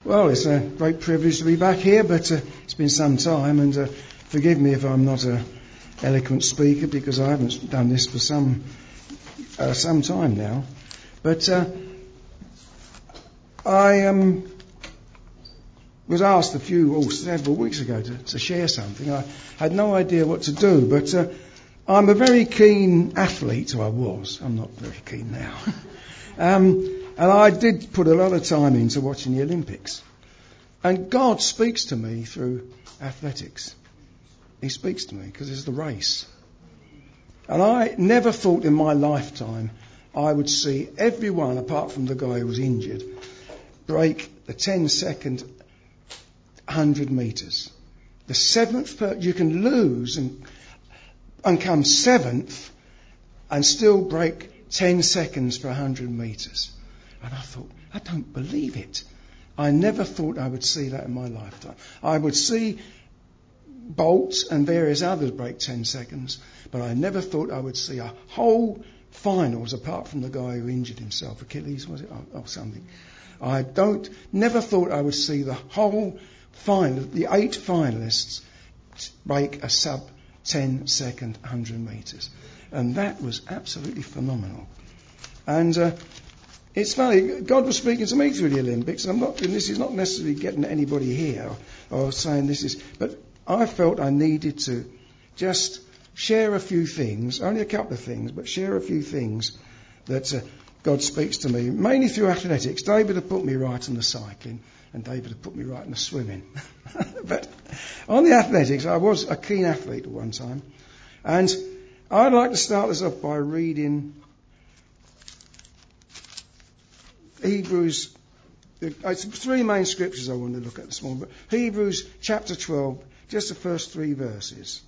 Well, it's a great privilege to be back here, but it's been some time, and forgive me if I'm not an eloquent speaker, because I haven't done this for some time now. But I was asked several weeks ago to share something. I had no idea what to do, but I'm a very keen athlete, or I was. I'm not very keen now. And I did put a lot of time into watching the Olympics. And God speaks to me through athletics. He speaks to me because it's the race. And I never thought in my lifetime I would see everyone, apart from the guy who was injured, break the 10-second 100 metres. The seventh, you can lose and come seventh and still break 10 seconds for 100 metres. And I thought, I don't believe it. I never thought I would see that in my lifetime. I would see Bolt and various others break 10 seconds, but I never thought I would see a whole finals, apart from the guy who injured himself, Achilles, was it, or something. Never thought I would see the whole final, the 8 finalists, break a sub 10 second 100 metres. And that was absolutely phenomenal. And it's funny, God was speaking to me through the Olympics. And this is not necessarily getting at anybody here or saying this is, but I felt I needed to just share a few things, only a couple of things, but share a few things that God speaks to me, mainly through athletics. David had put me right on the cycling, and David had put me right on the swimming. But on the athletics, I was a keen athlete at one time. And I'd like to start this off by reading Hebrews. It's 3 main scriptures I want to look at this morning. But Hebrews chapter 12, just the first 3 verses.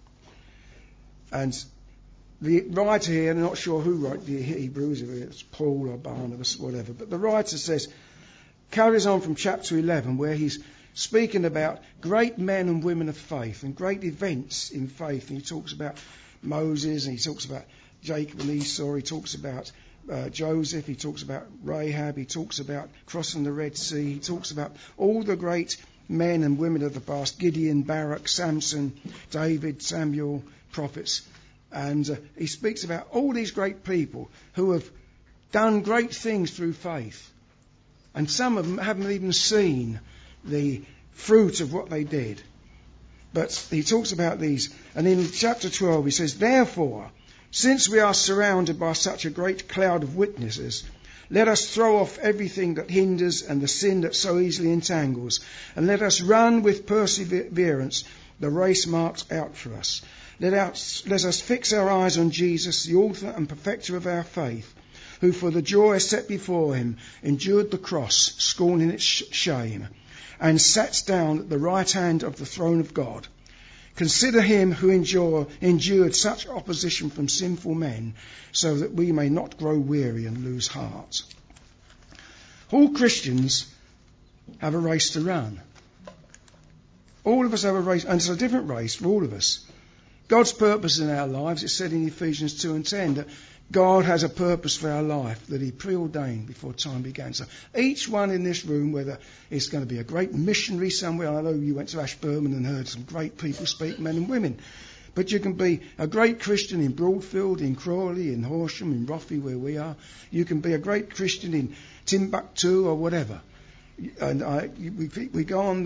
And the writer here, I'm not sure who wrote the Hebrews, if it's Paul or Barnabas, whatever, but the writer carries on from chapter 11, where he's speaking about great men and women of faith and great events in faith. And he talks about Moses, and he talks about Jacob and Esau, he talks about Joseph, he talks about Rahab, he talks about crossing the Red Sea, he talks about all the great men and women of the past, Gideon, Barak, Samson, David, Samuel, prophets. And he speaks about all these great people who have done great things through faith. And some of them haven't even seen the fruit of what they did. But he talks about these. And in chapter 12 he says, "Therefore, since we are surrounded by such a great cloud of witnesses, let us throw off everything that hinders and the sin that so easily entangles, and let us run with perseverance the race marked out for us. Let us fix our eyes on Jesus, the author and perfecter of our faith, who for the joy set before him endured the cross, scorning its shame, and sat down at the right hand of the throne of God. Consider him who endured such opposition from sinful men, so that we may not grow weary and lose heart." All Christians have a race to run. All of us have a race, and it's a different race for all of us. God's purpose in our lives, it's said in Ephesians 2 and 10, that God has a purpose for our life that he preordained before time began. So each one in this room, whether it's going to be a great missionary somewhere, I know you went to Ashburnham and heard some great people speak, men and women, but you can be a great Christian in Broadfield, in Crawley, in Horsham, in Roffey, where we are. You can be a great Christian in Timbuktu or whatever. And we go on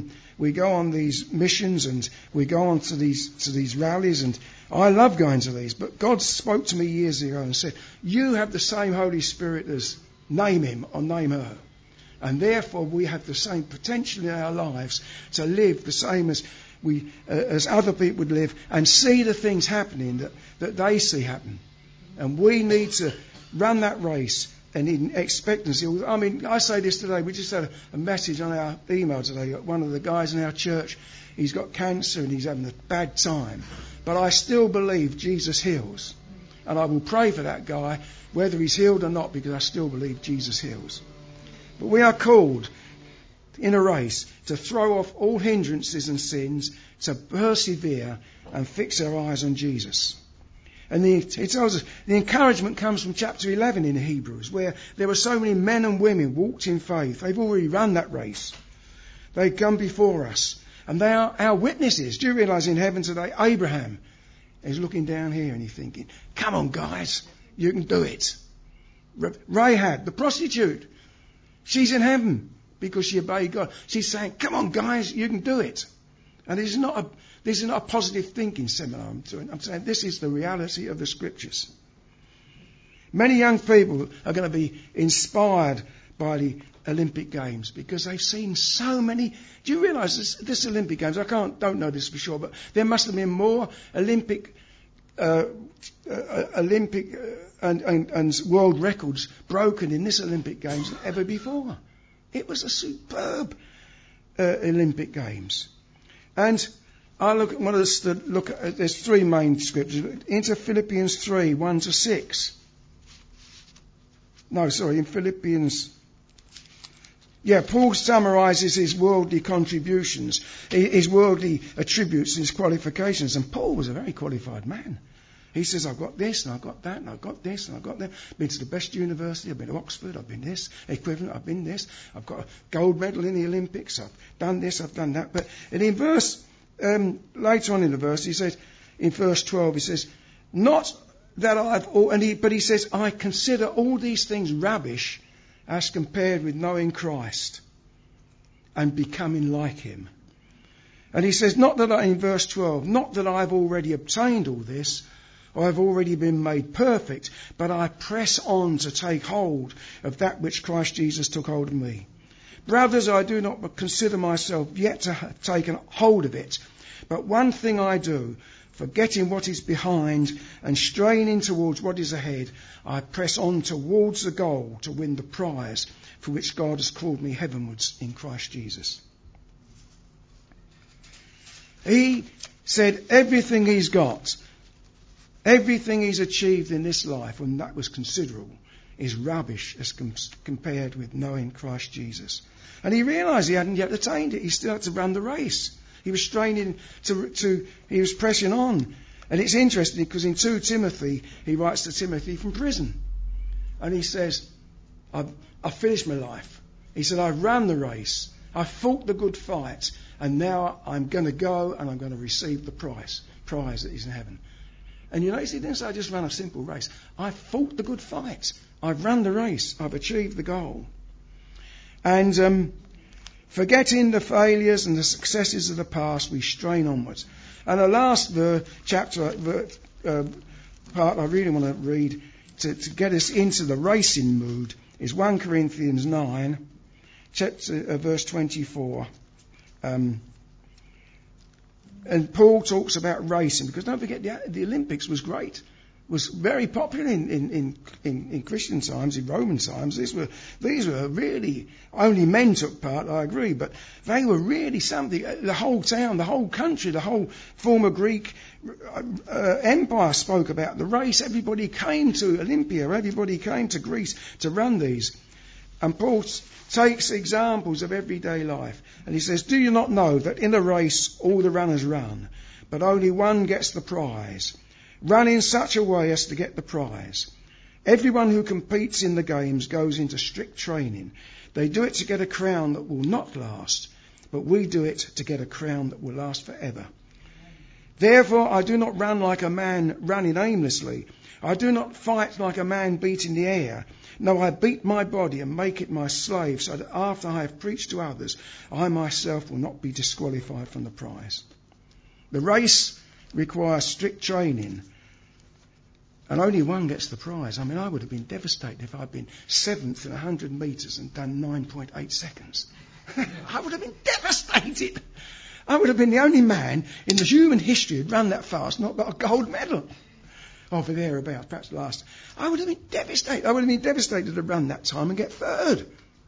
these missions, and we go on to these rallies, and I love going to these. But God spoke to me years ago and said, "You have the same Holy Spirit as name him or name her, and therefore we have the same potential in our lives to live the same as other people would live, and see the things happening that they see happen. And we need to run that race." And in expectancy. I mean, I say this today. We just had a message on our email today. One of the guys in our church, he's got cancer and he's having a bad time. But I still believe Jesus heals. And I will pray for that guy, whether he's healed or not, because I still believe Jesus heals. But we are called in a race to throw off all hindrances and sins, to persevere and fix our eyes on Jesus. And it tells us the encouragement comes from chapter 11 in Hebrews, where there were so many men and women walked in faith. They've already run that race. They've come before us. And they are our witnesses. Do you realise in heaven today, Abraham is looking down here and he's thinking, come on guys, you can do it. Rahab, the prostitute, she's in heaven because she obeyed God. She's saying, come on guys, you can do it. And this is not a positive thinking seminar I'm doing. I'm saying this is the reality of the scriptures. Many young people are going to be inspired by the Olympic Games because they've seen so many. Do you realise this Olympic Games? Don't know this for sure, but there must have been more Olympic and world records broken in this Olympic Games than ever before. It was a superb Olympic Games. And I there's three main scriptures. Into Philippians 3, 1-6. In Philippians. Yeah, Paul summarises his worldly contributions, his worldly attributes, his qualifications. And Paul was a very qualified man. He says, I've got this, and I've got that, and I've got this, and I've got that. I've been to the best university, I've been to Oxford, I've been this, equivalent, I've been this. I've got a gold medal in the Olympics, I've done this, I've done that. But in verse, later on in the verse, he says, in verse 12, he says, not that but he says, I consider all these things rubbish as compared with knowing Christ and becoming like him. And he says, in verse 12, not that I've already obtained all this, or I've already been made perfect, but I press on to take hold of that which Christ Jesus took hold of me. Brothers, I do not consider myself yet to have taken hold of it, but one thing I do, forgetting what is behind and straining towards what is ahead, I press on towards the goal to win the prize for which God has called me heavenwards in Christ Jesus. He said everything he's got, everything he's achieved in this life, and that was considerable, is rubbish as compared with knowing Christ Jesus. And he realised he hadn't yet attained it. He still had to run the race. He was straining he was pressing on. And it's interesting because in 2 Timothy, he writes to Timothy from prison. And he says, I've finished my life. He said, I've run the race. I've fought the good fight. And now I'm going to go and I'm going to receive the prize that is in heaven. And you notice he didn't say, I just ran a simple race. I've fought the good fight. I've run the race. I've achieved the goal. And forgetting the failures and the successes of the past, we strain onwards. And the last part I really want to read to get us into the racing mood is 1 Corinthians 9, verse 24. And Paul talks about racing, because don't forget the Olympics was great, was very popular in Christian times, in Roman times. These were really, only men took part, I agree, but they were really something. The whole town, the whole country, the whole former Greek empire spoke about the race. Everybody came to Olympia, everybody came to Greece to run these. And Paul takes examples of everyday life. And he says, do you not know that in a race all the runners run, but only one gets the prize? Run in such a way as to get the prize. Everyone who competes in the games goes into strict training. They do it to get a crown that will not last, but we do it to get a crown that will last forever. Therefore, I do not run like a man running aimlessly. I do not fight like a man beating the air. No, I beat my body and make it my slave, so that after I have preached to others, I myself will not be disqualified from the prize. The race requires strict training, and only one gets the prize. I mean, I would have been devastated if I'd been 7th in 100 metres and done 9.8 seconds. I would have been devastated. I would have been the only man in the human history who'd run that fast, not got a gold medal. Or for thereabouts, perhaps last. I would have been devastated. I would have been devastated to run that time and get 3rd.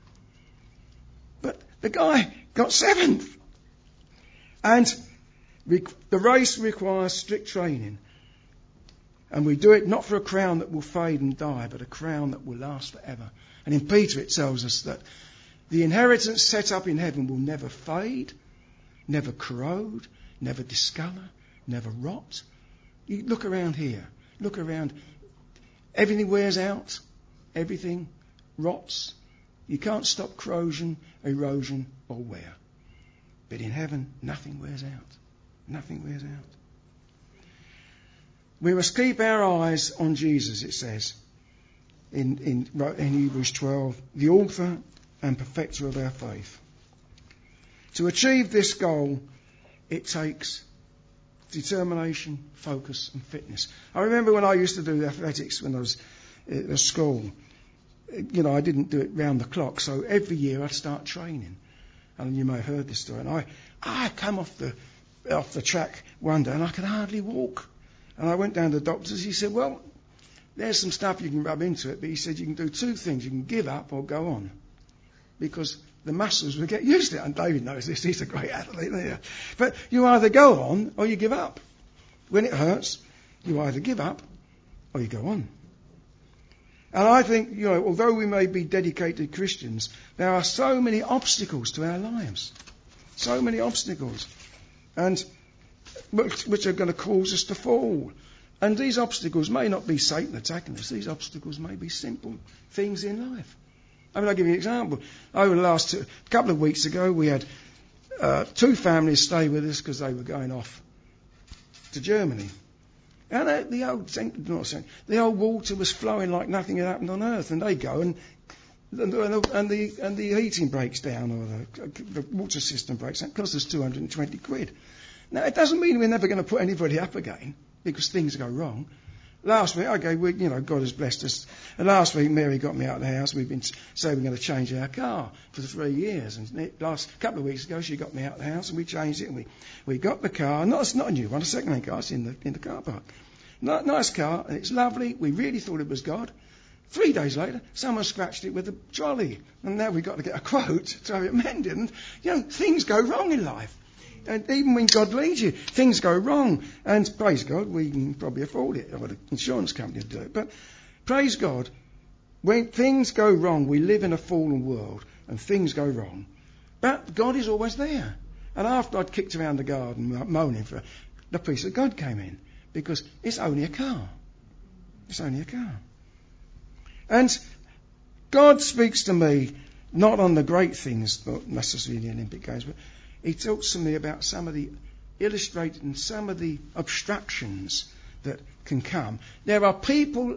But the guy got 7th. And the race requires strict training. And we do it not for a crown that will fade and die, but a crown that will last forever. And in Peter it tells us that the inheritance set up in heaven will never fade, never corrode, never discolour, never rot. You look around here. Look around. Everything wears out. Everything rots. You can't stop corrosion, erosion, or wear. But in heaven, nothing wears out. Nothing wears out. We must keep our eyes on Jesus, it says in Hebrews 12, the author and perfecter of our faith. To achieve this goal, it takes determination, focus and fitness. I remember when I used to do athletics when I was at school. You know, I didn't do it round the clock, so every year I'd start training. And you may have heard this story. And I come off the track one day and I could hardly walk. And I went down to the doctors. He said, well, there's some stuff you can rub into it, but he said you can do two things. You can give up or go on. Because the muscles will get used to it. And David knows this. He's a great athlete there. But you either go on or you give up. When it hurts, you either give up or you go on. And I think, you know, although we may be dedicated Christians, there are so many obstacles to our lives. So many obstacles. And which are going to cause us to fall. And these obstacles may not be Satan attacking us. These obstacles may be simple things in life. I mean, I'll give you an example. Over the last couple of weeks ago, we had two families stay with us because they were going off to Germany. And the old water was flowing like nothing had happened on earth. And they go and the heating breaks down or the water system breaks down. It costs us 220 quid. Now, it doesn't mean we're never going to put anybody up again because things go wrong. Last week, God has blessed us. And last week, Mary got me out of the house. We've been saying we're going to change our car for 3 years. And last couple of weeks ago, she got me out of the house and we changed it. And we got the car. It's not a new one, a second-hand car. It's in the car park. Nice car, and it's lovely. We really thought it was God. 3 days later, someone scratched it with a trolley. And now we've got to get a quote to have it mended. And, things go wrong in life. And even when God leads you, things go wrong. And praise God, we can probably afford it. Or the insurance company will do it. But praise God, when things go wrong, we live in a fallen world and things go wrong. But God is always there. And after I'd kicked around the garden moaning for the peace of God came in. Because it's only a car. It's only a car. And God speaks to me, not on the great things, not necessarily the Olympic Games, but He talks to me about some of the illustrated and some of the obstructions that can come. There are people,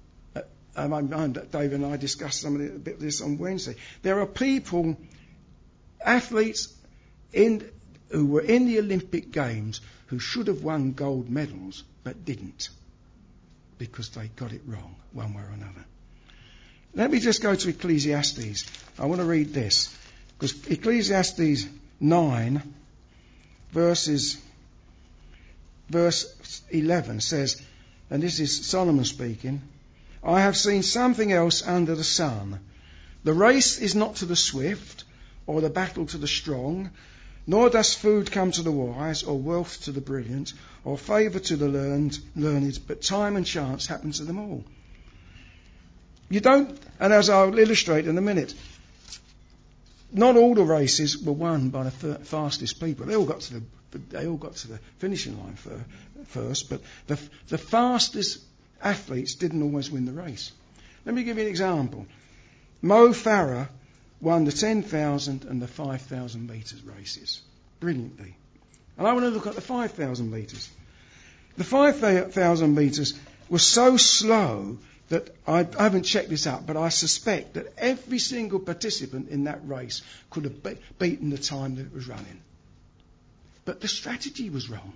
David and I discussed some of a bit of this on Wednesday. There are people, athletes who were in the Olympic Games who should have won gold medals but didn't because they got it wrong one way or another. Let me just go to Ecclesiastes. I want to read this because Ecclesiastes 9 verse 11 says, and this is Solomon speaking, I have seen something else under the sun. The race is not to the swift or the battle to the strong, nor does food come to the wise, or wealth to the brilliant, or favour to the learned, but time and chance happen to them all. You don't, and as I'll illustrate in a minute, not all the races were won by the fastest people. They all got to the finishing line first, but the fastest athletes didn't always win the race. Let me give you an example. Mo Farah won the 10,000 and the 5,000 metres races brilliantly. And I want to look at the 5,000 metres. The 5,000 metres was so slow that I haven't checked this out, but I suspect that every single participant in that race could have beaten the time that it was running. But the strategy was wrong.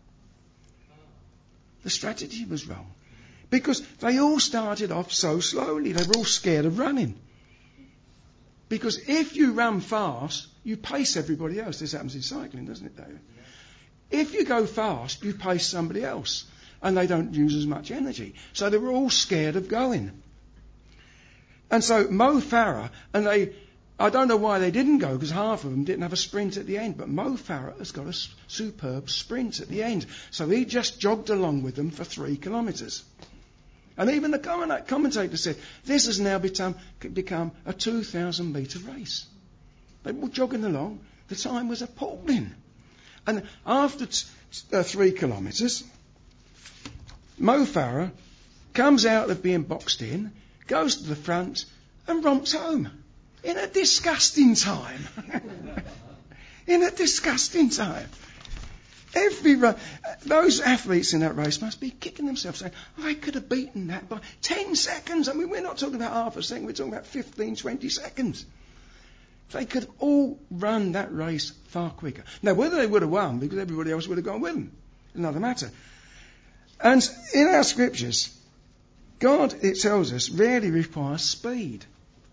The strategy was wrong. Because they all started off so slowly. They were all scared of running. Because if you run fast, you pace everybody else. This happens in cycling, doesn't it, David? Yeah. If you go fast, you pace somebody else. And they don't use as much energy. So they were all scared of going. And so Mo Farah, I don't know why they didn't go, because half of them didn't have a sprint at the end. But Mo Farah has got a superb sprint at the end. So he just jogged along with them for 3 kilometres. And even the commentator said, this has now become a 2,000 metre race. They were jogging along. The time was appalling. And after 3 kilometres, Mo Farah comes out of being boxed in, goes to the front and romps home in a disgusting time. In a disgusting time. Those athletes in that race must be kicking themselves saying, I could have beaten that by 10 seconds. I mean, we're not talking about half a second, we're talking about 15, 20 seconds. They could all run that race far quicker. Now, whether they would have won, because everybody else would have gone with them, is another matter. And in our scriptures, God, it tells us, rarely requires speed.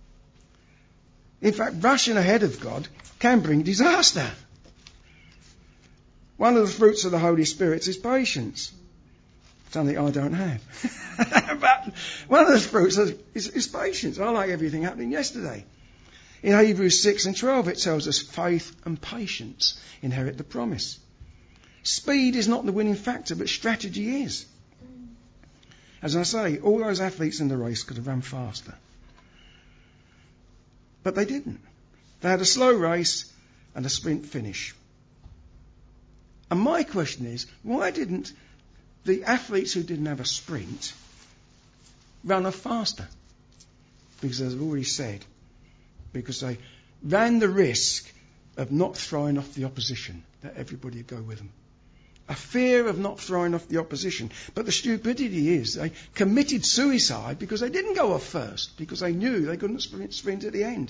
In fact, rushing ahead of God can bring disaster. One of the fruits of the Holy Spirit is patience. Something I don't have. But one of the fruits is patience. I like everything happening yesterday. In Hebrews 6 and 12 it tells us faith and patience inherit the promise. Speed is not the winning factor, but strategy is. As I say, all those athletes in the race could have run faster. But they didn't. They had a slow race and a sprint finish. And my question is, why didn't the athletes who didn't have a sprint run off faster? Because as I've already said, because they ran the risk of not throwing off the opposition, that everybody would go with them. A fear of not throwing off the opposition. But the stupidity is they committed suicide because they didn't go off first, because they knew they couldn't sprint at the end.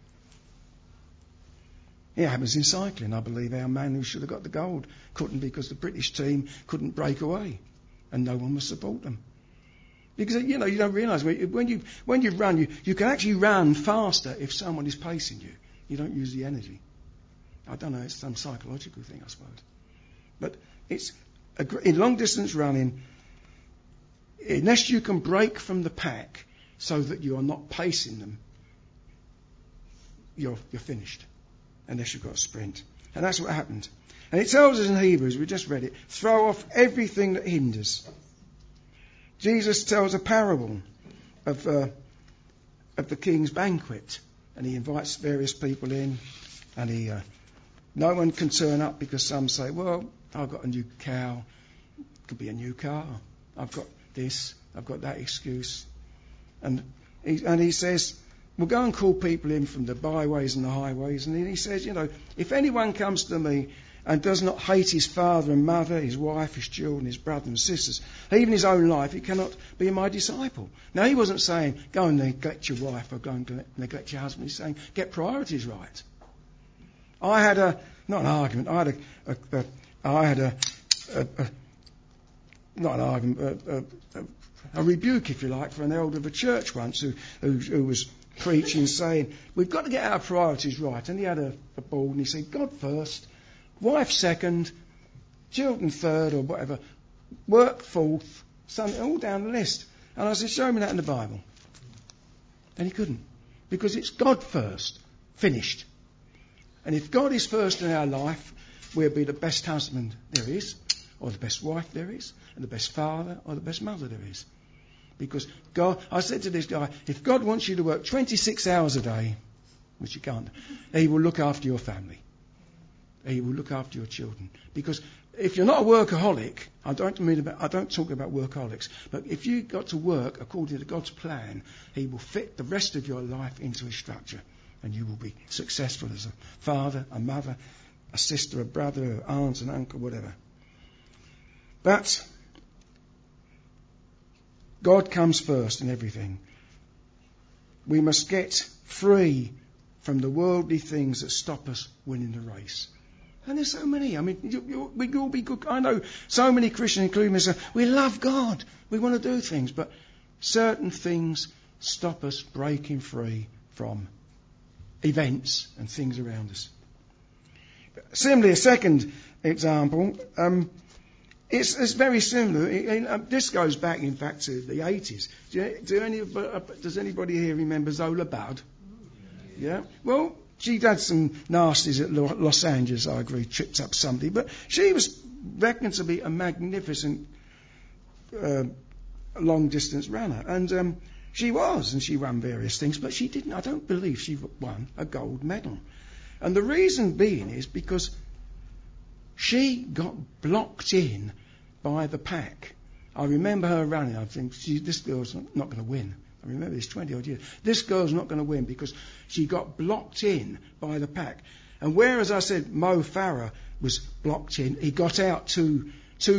It happens in cycling. I believe our man who should have got the gold couldn't, because the British team couldn't break away and no one would support them. Because, you don't realise when you run, you can actually run faster if someone is pacing you. You don't use the energy. I don't know, it's some psychological thing, I suppose. But it's in long distance running, unless you can break from the pack so that you are not pacing them, you're finished. Unless you've got a sprint. And that's what happened. And it tells us in Hebrews, we just read it, throw off everything that hinders. Jesus tells a parable of the king's banquet, and he invites various people in, and no one can turn up because some say, well, I've got a new cow, could be a new car, I've got this, I've got that excuse. And he says, we'll go and call people in from the byways and the highways. And he says, if anyone comes to me and does not hate his father and mother, his wife, his children, his brothers and sisters, even his own life, he cannot be my disciple. Now, he wasn't saying, go and neglect your wife or go and neglect your husband. He's saying, get priorities right. I had a rebuke, if you like, for an elder of a church once who was preaching, saying, we've got to get our priorities right. And he had a board and he said, God first, wife second, children third or whatever, work fourth, something all down the list. And I said, show me that in the Bible. And he couldn't. Because it's God first, finished. And if God is first in our life, we'll be the best husband there is, or the best wife there is, and the best father or the best mother there is. Because God, I said to this guy, if God wants you to work 26 hours a day, which you can't, he will look after your family. He will look after your children. Because if you're not a workaholic, I don't talk about workaholics, but if you got to work according to God's plan, he will fit the rest of your life into his structure. And you will be successful as a father, a mother, a sister, a brother, an aunt, an uncle, whatever. But God comes first in everything. We must get free from the worldly things that stop us winning the race. And there's so many. I mean, we all be good. I know so many Christians, including myself, we love God. We want to do things. But certain things stop us breaking free from events and things around us. Similarly, a second example, it's very similar. This goes back, in fact, to the 80s. Does anybody here remember Zola Budd? Yeah? Well, she had some nasties at Los Angeles, I agree, tripped up somebody, but she was reckoned to be a magnificent long-distance runner. And she was, and she won various things, but she didn't. I don't believe she won a gold medal. And the reason being is because she got blocked in by the pack. I remember her running. I think, this girl's not going to win. I remember this 20 odd years. This girl's not going to win because she got blocked in by the pack. And whereas I said Mo Farah was blocked in, he got out two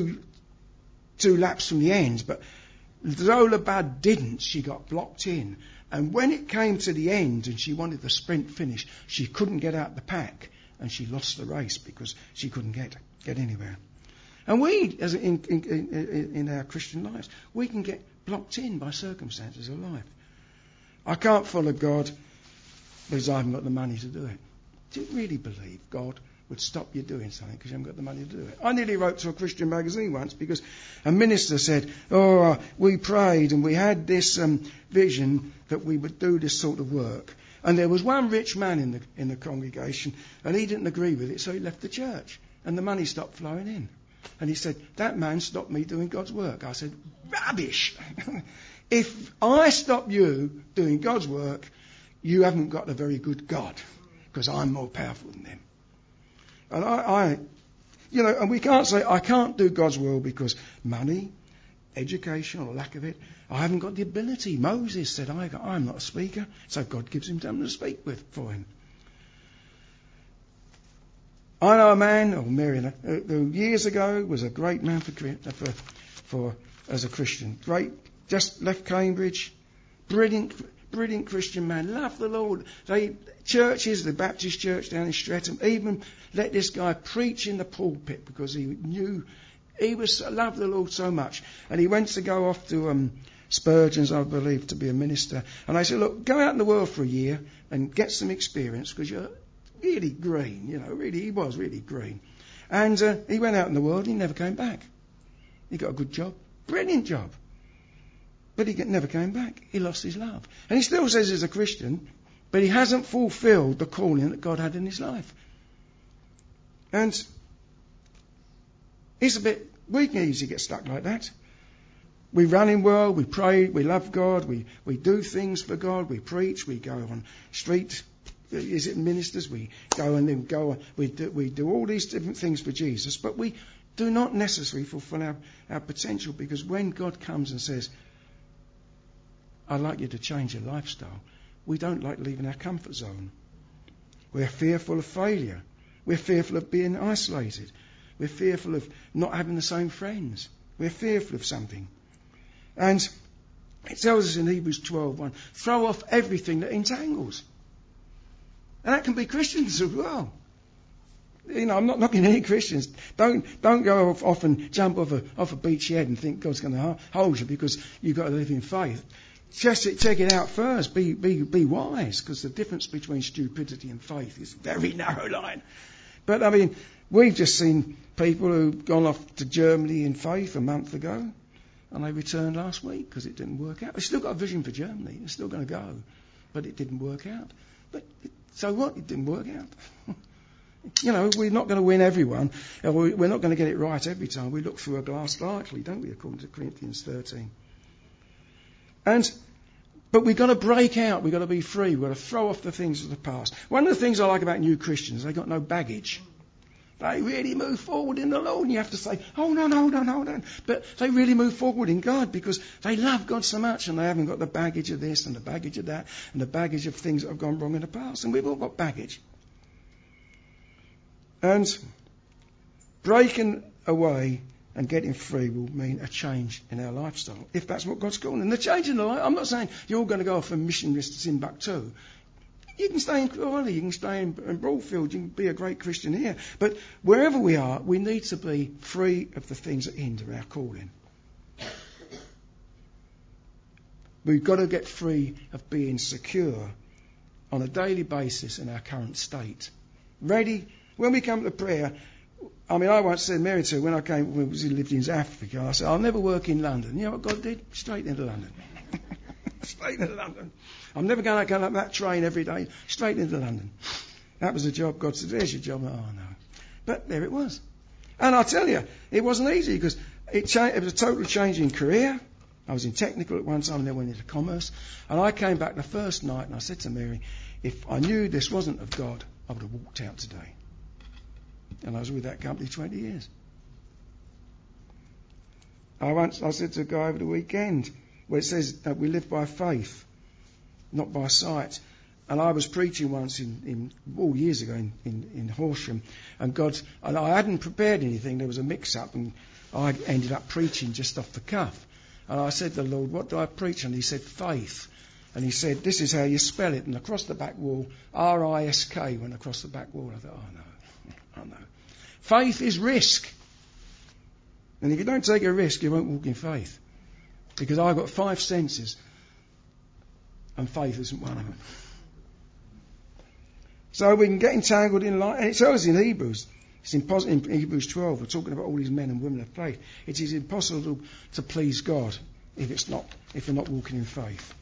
laps from the end. But Zola Budd didn't. She got blocked in. And when it came to the end and she wanted the sprint finish, she couldn't get out the pack and she lost the race because she couldn't get anywhere. And we, as in our Christian lives, we can get blocked in by circumstances of life. I can't follow God because I haven't got the money to do it. Do you really believe God would stop you doing something because you haven't got the money to do it? I nearly wrote to a Christian magazine once because a minister said, we prayed and we had this vision that we would do this sort of work. And there was one rich man in the congregation and he didn't agree with it, so he left the church and the money stopped flowing in. And he said, that man stopped me doing God's work. I said, rubbish. If I stop you doing God's work, you haven't got a very good God, because I'm more powerful than them. And and we can't say, I can't do God's will because money, education, or lack of it. I haven't got the ability. Moses said, I'm not a speaker, so God gives him someone to speak for him. I know a man, who years ago was a great man for as a Christian. Great, just left Cambridge, brilliant Christian man, loved the Lord. Churches, the Baptist church down in Streatham, even let this guy preach in the pulpit because he knew he loved the Lord so much. And he went to go off to Spurgeon's, I believe, to be a minister. And I said, look, go out in the world for a year and get some experience because you're really green, he was really green. And he went out in the world and he never came back. He got a good job, brilliant job. But he never came back. He lost his love. And he still says he's a Christian, but he hasn't fulfilled the calling that God had in his life. And we can easily get stuck like that. We run in well, we pray, we love God, we do things for God, we preach, we go on street ministers, we do all these different things for Jesus, but we do not necessarily fulfill our potential, because when God comes and says, I'd like you to change your lifestyle, we don't like leaving our comfort zone. We're fearful of failure. We're fearful of being isolated. We're fearful of not having the same friends. We're fearful of something. And it tells us in Hebrews 12:1, throw off everything that entangles. And that can be Christians as well. I'm not knocking any Christians. Don't go off and jump off a beachy head and think God's going to hold you because you've got to live in faith. Just check it out first. Be wise, because the difference between stupidity and faith is a very narrow line. But we've just seen people who've gone off to Germany in faith a month ago, and they returned last week because it didn't work out. They've still got a vision for Germany. They're still going to go, but it didn't work out. But so what? It didn't work out. We're not going to win everyone. We're not going to get it right every time. We look through a glass darkly, don't we, according to Corinthians 13. But we've got to break out. We've got to be free. We've got to throw off the things of the past. One of the things I like about new Christians, they've got no baggage. They really move forward in the Lord, and you have to say, hold on. But they really move forward in God because they love God so much, and they haven't got the baggage of this and the baggage of that and the baggage of things that have gone wrong in the past. And we've all got baggage. And breaking away and getting free will mean a change in our lifestyle, if that's what God's calling. And the change in the life, I'm not saying you're all going to go off and missionaries to Timbuktu. You can stay in Crawley, you can stay in Broadfield, you can be a great Christian here. But wherever we are, we need to be free of the things that hinder our calling. We've got to get free of being secure on a daily basis in our current state. Ready? When we come to prayer, I once said, Mary too, when we lived in Africa, I said, I'll never work in London. You know what God did? Straight into London. Straight into London. I'm never going to go up that train every day. Straight into London. That was the job. God said, there's your job. Oh, no. But there it was. And I'll tell you, it wasn't easy because it was a total change in career. I was in technical at one time and then went into commerce. And I came back the first night and I said to Mary, if I knew this wasn't of God, I would have walked out today. And I was with that company 20 years. I said to a guy over the weekend, where it says that we live by faith, not by sight. And I was preaching once years ago in Horsham, and I hadn't prepared anything. There was a mix-up, and I ended up preaching just off the cuff. And I said to the Lord, what do I preach? And he said, faith. And he said, this is how you spell it. And across the back wall, R-I-S-K went across the back wall. I thought, oh no. Faith is risk. And if you don't take a risk, you won't walk in faith. Because I've got 5 senses, and faith isn't one of them. So we can get entangled in life. And it tells us in Hebrews, it's impossible, in Hebrews 12, we're talking about all these men and women of faith. It is impossible to please God if you're not walking in faith.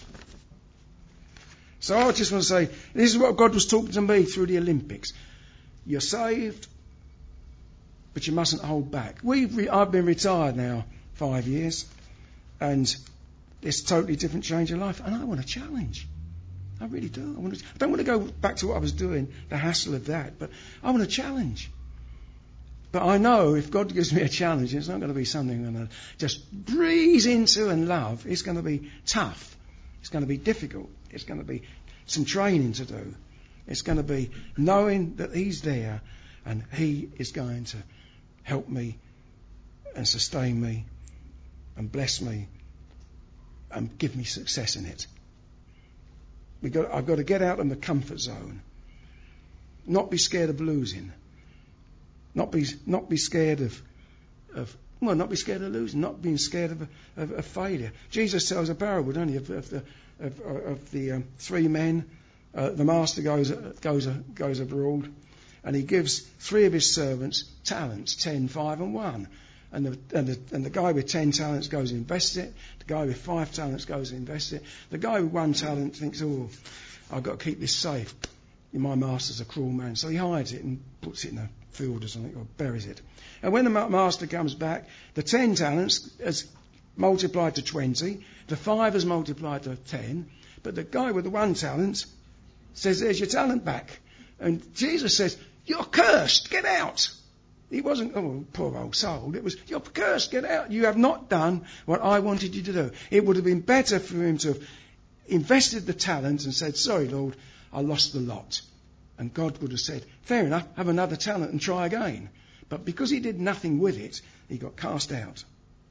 So I just want to say, this is what God was talking to me through the Olympics. You're saved, but you mustn't hold back. I've been retired now 5 years, and it's a totally different change of life, and I want a challenge. I really do. I don't want to go back to what I was doing, the hassle of that, but I want a challenge. But I know if God gives me a challenge, it's not going to be something I'm going to just breeze into and love. It's going to be tough. It's going to be difficult. It's going to be some training to do. It's going to be knowing that He's there and He is going to help me and sustain me and bless me and give me success in it. I've got to get out of my comfort zone. Not be scared of losing. Not be scared not be scared of losing. Not being scared of failure. Jesus tells a parable, don't he, of the 3 men. The master goes abroad, and he gives 3 of his servants talents, 10, 5, and 1. And the guy with 10 talents goes and invests it. The guy with 5 talents goes and invests it. The guy with 1 talent thinks, I've got to keep this safe. My master's a cruel man. So he hides it and puts it in a field or something, or buries it. And when the master comes back, the 10 talents has multiplied to 20. The 5 has multiplied to 10. But the guy with the 1 talent says, there's your talent back. And Jesus says, you're cursed. Get out. He wasn't, poor old soul. It was, you're cursed, get out. You have not done what I wanted you to do. It would have been better for him to have invested the talent and said, sorry, Lord, I lost the lot. And God would have said, fair enough, have another talent and try again. But because he did nothing with it, he got cast out.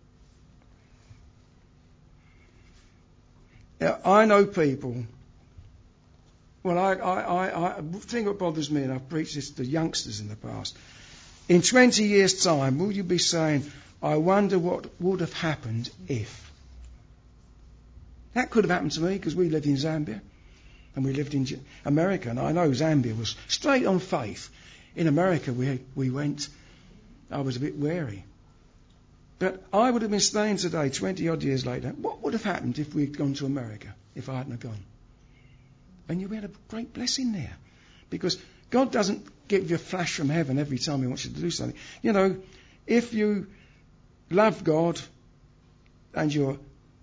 Now, I know people. Well, I think what bothers me, and I've preached this to youngsters in the past. In 20 years' time, will you be saying, I wonder what would have happened if? That could have happened to me because we lived in Zambia and we lived in America, and I know Zambia was straight on faith. In America, we went, I was a bit wary. But I would have been staying today, 20 odd years later. What would have happened if we'd gone to America, if I hadn't have gone? And we had a great blessing there. Because God doesn't give you a flash from heaven every time He wants you to do something. You know, if you love God and your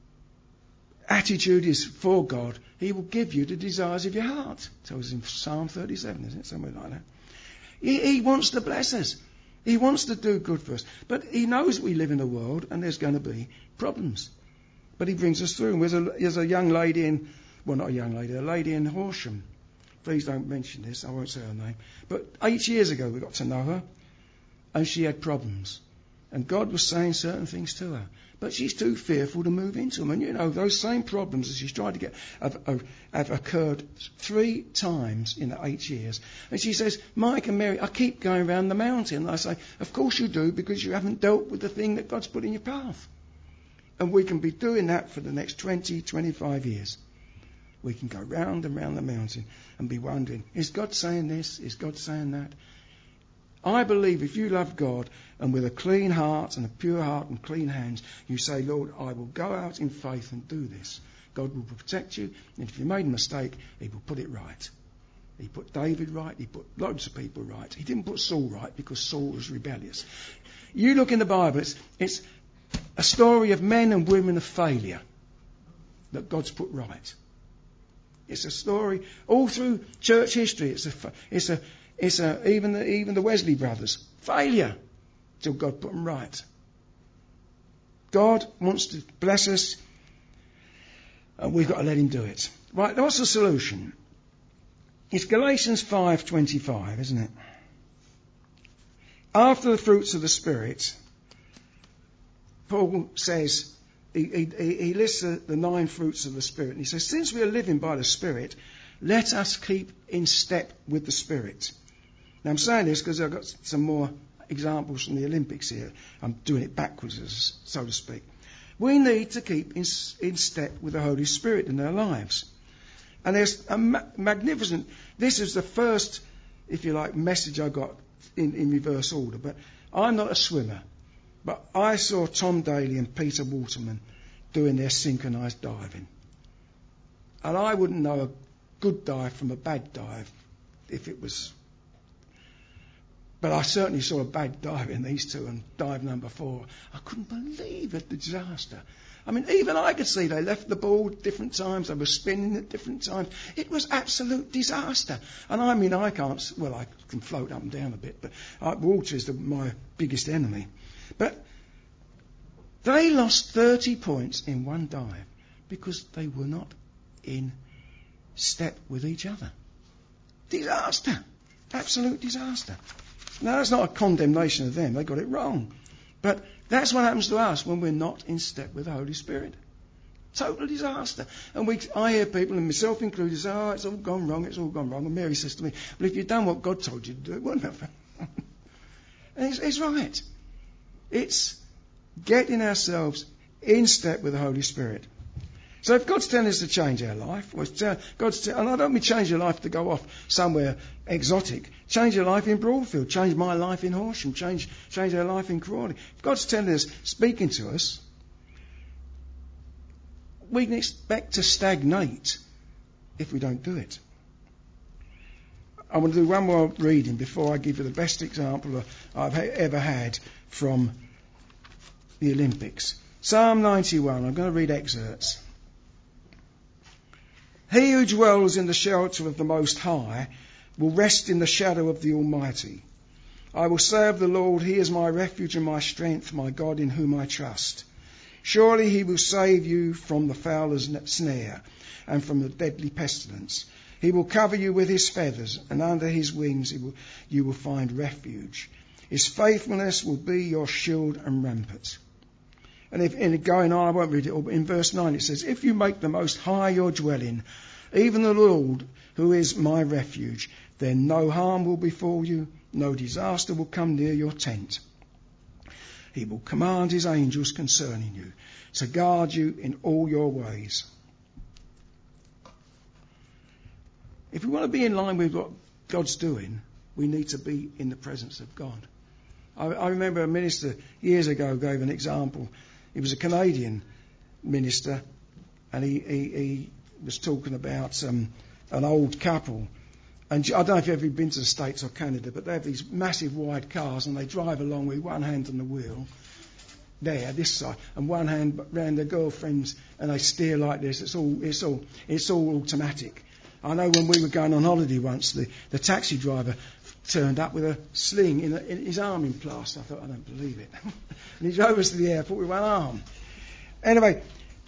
attitude is for God, He will give you the desires of your heart. So it's in Psalm 37, isn't it? Somewhere like that. He wants to bless us. He wants to do good for us. But He knows we live in a world and there's going to be problems. But He brings us through. There's a young lady a lady in Horsham. Please don't mention this, I won't say her name. But 8 years ago we got to know her, and she had problems. And God was saying certain things to her. But she's too fearful to move into them. And you know, those same problems that she's tried to get have occurred 3 times in the 8 years. And she says, Mike and Mary, I keep going round the mountain. And I say, of course you do, because you haven't dealt with the thing that God's put in your path. And we can be doing that for the next 20, 25 years. We can go round and round the mountain and be wondering, is God saying this? Is God saying that? I believe if you love God and with a clean heart and a pure heart and clean hands, you say, Lord, I will go out in faith and do this. God will protect you. And if you made a mistake, He will put it right. He put David right. He put loads of people right. He didn't put Saul right because Saul was rebellious. You look in the Bible, it's a story of men and women of failure that God's put right. It's a story all through church history. Even the Wesley brothers, failure till God put them right. God wants to bless us, and we've got to let him do it. Right, what's the solution? It's Galatians 5:25, isn't it? After the fruits of the Spirit, Paul says, he lists the 9 fruits of the Spirit. And he says, since we are living by the Spirit, let us keep in step with the Spirit. Now I'm saying this because I've got some more examples from the Olympics here. I'm doing it backwards, so to speak. We need to keep in step with the Holy Spirit in our lives. And there's a magnificent, this is the first, if you like, message I got in reverse order. But I'm not a swimmer. But I saw Tom Daly and Peter Waterman doing their synchronised diving. And I wouldn't know a good dive from a bad dive if it was. But I certainly saw a bad dive in these two, and dive number 4. I couldn't believe it, the disaster. I mean, even I could see they left the ball at different times, they were spinning at different times. It was absolute disaster. And I mean, I can float up and down a bit, but water is my biggest enemy. But they lost 30 points in one dive because they were not in step with each other. Disaster. Absolute disaster. Now, that's not a condemnation of them. They got it wrong. But that's what happens to us when we're not in step with the Holy Spirit. Total disaster. And I hear people, and myself included, say, oh, it's all gone wrong, it's all gone wrong. And Mary says to me, well, if you'd done what God told you to do, it wouldn't have. And it's right. It's getting ourselves in step with the Holy Spirit. So if God's telling us to change our life, and I don't mean change your life to go off somewhere exotic. Change your life in Broadfield. Change my life in Horsham. Change our life in Crawley. If God's telling us, speaking to us, we can expect to stagnate if we don't do it. I want to do one more reading before I give you the best example I've ever had from the Olympics. Psalm 91. I'm going to read excerpts. He who dwells in the shelter of the Most High will rest in the shadow of the Almighty. I will say of the Lord, He is my refuge and my strength, my God in whom I trust. Surely He will save you from the fowler's snare and from the deadly pestilence. He will cover you with His feathers, and under His wings you will find refuge. His faithfulness will be your shield and rampart. And in going on, I won't read it all, but in verse 9 it says, if you make the Most High your dwelling, even the Lord, who is my refuge, then no harm will befall you, no disaster will come near your tent. He will command His angels concerning you, to guard you in all your ways. If we want to be in line with what God's doing, we need to be in the presence of God. I remember a minister years ago gave an example. He was a Canadian minister, and he was talking about an old couple. And I don't know if you've ever been to the States or Canada, but they have these massive wide cars, and they drive along with one hand on the wheel, this side, and one hand round their girlfriends, and they steer like this. It's all automatic. I know when we were going on holiday once, the taxi driver turned up with a sling in his arm in plaster. I thought, I don't believe it. And he drove us to the airport with one arm. Anyway,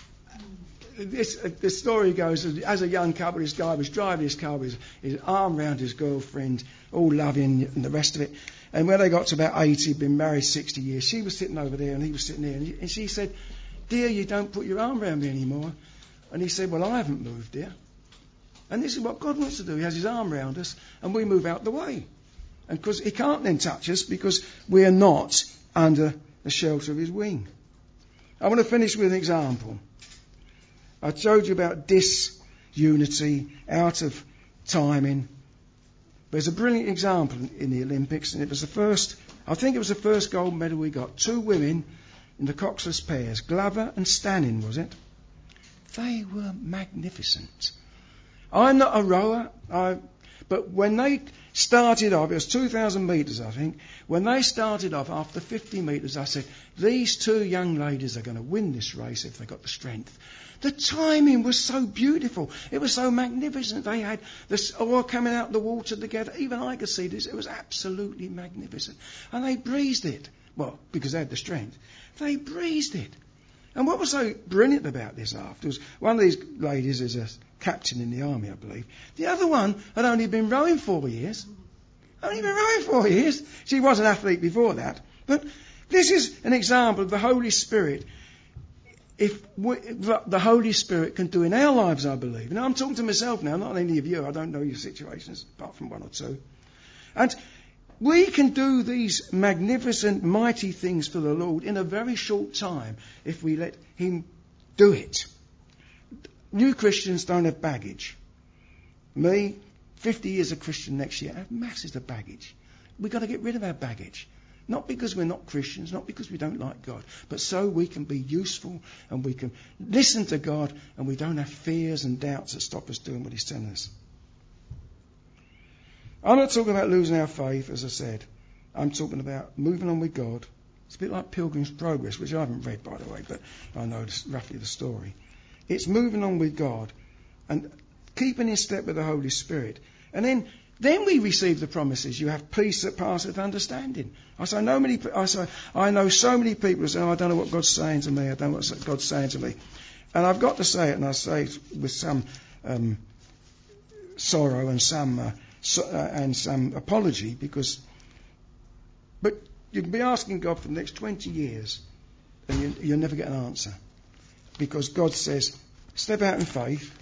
the story goes, as a young couple, this guy was driving his car with his arm round his girlfriend, all loving and the rest of it. And when they got to about 80, he'd been married 60 years, she was sitting over there and he was sitting there. And she said, dear, you don't put your arm round me anymore. And he said, well, I haven't moved, dear. And this is what God wants to do. He has His arm round us and we move out the way. And because He can't then touch us because we are not under the shelter of His wing. I want to finish with an example. I told you about disunity, out of timing. There's a brilliant example in the Olympics, and it was the first gold medal we got. 2 women in the coxless pairs, Glover and Stanning, was it? They were magnificent. I'm not a rower, but when they started off, it was 2,000 metres, I think. When they started off after 50 metres, I said, these 2 young ladies are going to win this race if they've got the strength. The timing was so beautiful. It was so magnificent. They had this oil coming out of the water together. Even I could see this. It was absolutely magnificent. And they breezed it. Well, because they had the strength. They breezed it. And what was so brilliant about this afterwards, one of these ladies is a captain in the army, I believe. The other one had only been rowing 4 years. Only been rowing 4 years. She was an athlete before that. But this is an example of the Holy Spirit. The Holy Spirit can do in our lives, I believe. And I'm talking to myself now, not any of you. I don't know your situations, apart from one or two. And we can do these magnificent, mighty things for the Lord in a very short time if we let Him do it. New Christians don't have baggage. Me, 50 years a Christian next year, I have masses of baggage. We've got to get rid of our baggage. Not because we're not Christians, not because we don't like God, but so we can be useful and we can listen to God and we don't have fears and doubts that stop us doing what He's telling us. I'm not talking about losing our faith, as I said. I'm talking about moving on with God. It's a bit like Pilgrim's Progress, which I haven't read, by the way, but I know roughly the story. It's moving on with God and keeping in step with the Holy Spirit. And then we receive the promises. You have peace that passeth understanding. I know so many people who say, I don't know what God's saying to me. I don't know what God's saying to me. And I've got to say it, and I say it with some sorrow and some apology, but you can be asking God for the next 20 years and you'll never get an answer, because God says, step out in faith,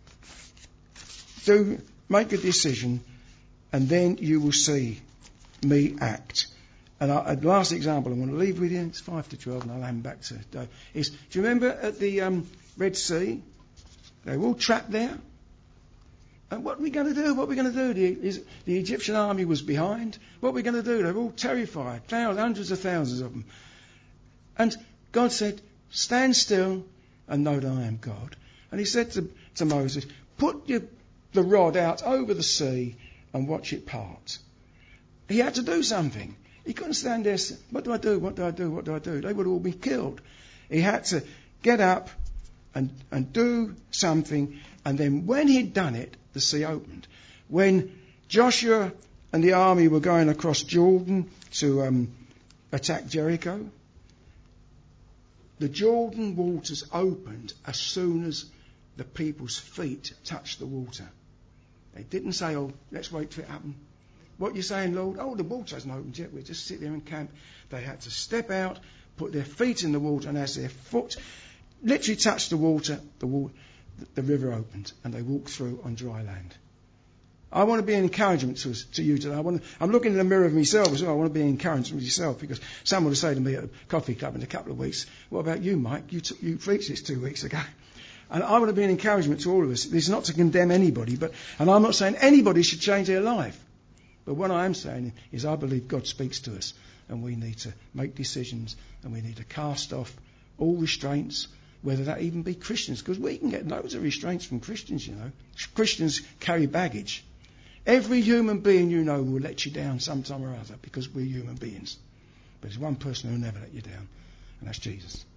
make a decision, and then you will see me act. And the last example I want to leave with you, it's 5 to 12, and I'll hand back to Dave, is, do you remember at the Red Sea? They were all trapped there. And what are we going to do? What are we going to do? The Egyptian army was behind. What are we going to do? They were all terrified. Hundreds of thousands of them. And God said, stand still and know that I am God. And He said to Moses, put the rod out over the sea and watch it part. He had to do something. He couldn't stand there, what do I do? What do I do? What do I do? They would all be killed. He had to get up and do something. And then when he'd done it, the sea opened. When Joshua and the army were going across Jordan to attack Jericho, the Jordan waters opened as soon as the people's feet touched the water. They didn't say, let's wait for it to happen. What are you saying, Lord? The water hasn't opened yet. We'll just sit there and camp. They had to step out, put their feet in the water, and as their foot literally touched the water, the river opened, and they walked through on dry land. I want to be an encouragement to you today. I'm looking in the mirror of myself as well. I want to be an encouragement to yourself, because someone will say to me at a coffee club in a couple of weeks, what about you, Mike? You preached this 2 weeks ago. And I want to be an encouragement to all of us. This is not to condemn anybody, and I'm not saying anybody should change their life. But what I am saying is I believe God speaks to us, and we need to make decisions, and we need to cast off all restraints, whether that even be Christians, because we can get loads of restraints from Christians, you know. Christians carry baggage. Every human being you know will let you down sometime or other, because we're human beings. But there's one person who will never let you down, and that's Jesus.